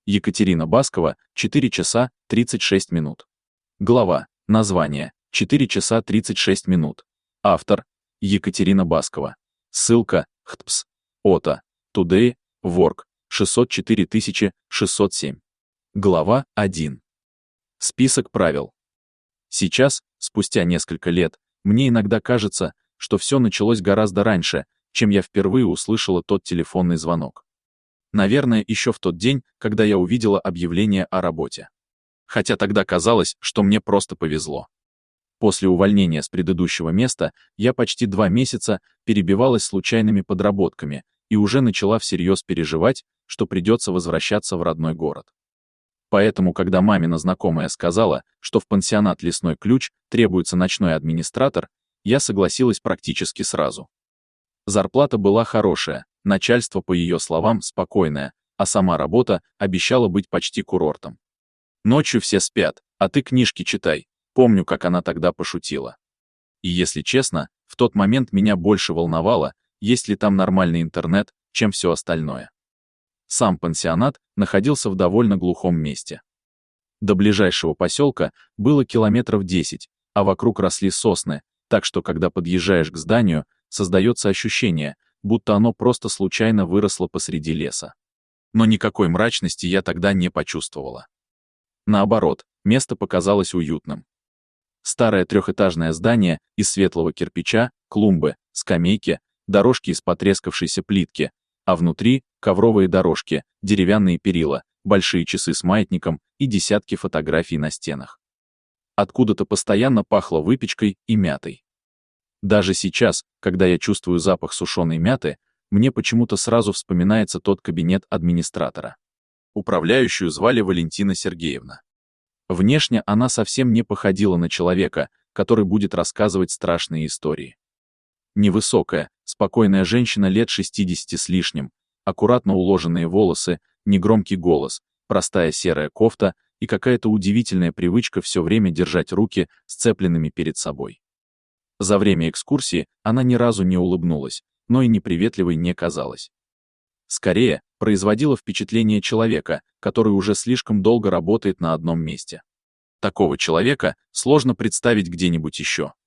Екатерина Баскова, 4 часа 36 минут. Глава. Название. 4 часа 36 минут. Автор. Екатерина Баскова. Ссылка. ХТПС. ОТА. Today. Work. 604 607. Глава 1. Список правил. Сейчас, спустя несколько лет, мне иногда кажется, что все началось гораздо раньше, чем я впервые услышала тот телефонный звонок. Наверное, еще в тот день, когда я увидела объявление о работе. Хотя тогда казалось, что мне просто повезло. После увольнения с предыдущего места я почти 2 месяца перебивалась случайными подработками и уже начала всерьез переживать, что придется возвращаться в родной город. Поэтому, когда мамина знакомая сказала, что в пансионат «Лесной ключ» требуется ночной администратор, я согласилась практически сразу. Зарплата была хорошая, начальство, по ее словам, спокойное, а сама работа обещала быть почти курортом. Ночью все спят, а ты книжки читай. Помню, как она тогда пошутила. И если честно, в тот момент меня больше волновало, есть ли там нормальный интернет, чем все остальное. Сам пансионат находился в довольно глухом месте. До ближайшего поселка было километров 10, а вокруг росли сосны, так что когда подъезжаешь к зданию, создается ощущение, будто оно просто случайно выросло посреди леса. Но никакой мрачности я тогда не почувствовала. Наоборот, место показалось уютным. Старое трехэтажное здание из светлого кирпича, клумбы, скамейки, дорожки из потрескавшейся плитки, а внутри — ковровые дорожки, деревянные перила, большие часы с маятником и десятки фотографий на стенах. Откуда-то постоянно пахло выпечкой и мятой. Даже сейчас, когда я чувствую запах сушеной мяты, мне почему-то сразу вспоминается тот кабинет администратора. Управляющую звали Валентина Сергеевна. Внешне она совсем не походила на человека, который будет рассказывать страшные истории. Невысокая, спокойная женщина лет 60 с лишним, аккуратно уложенные волосы, негромкий голос, простая серая кофта и какая-то удивительная привычка все время держать руки сцепленными перед собой. За время экскурсии она ни разу не улыбнулась, но и неприветливой не казалась. Скорее, производила впечатление человека, который уже слишком долго работает на одном месте. Такого человека сложно представить где-нибудь еще.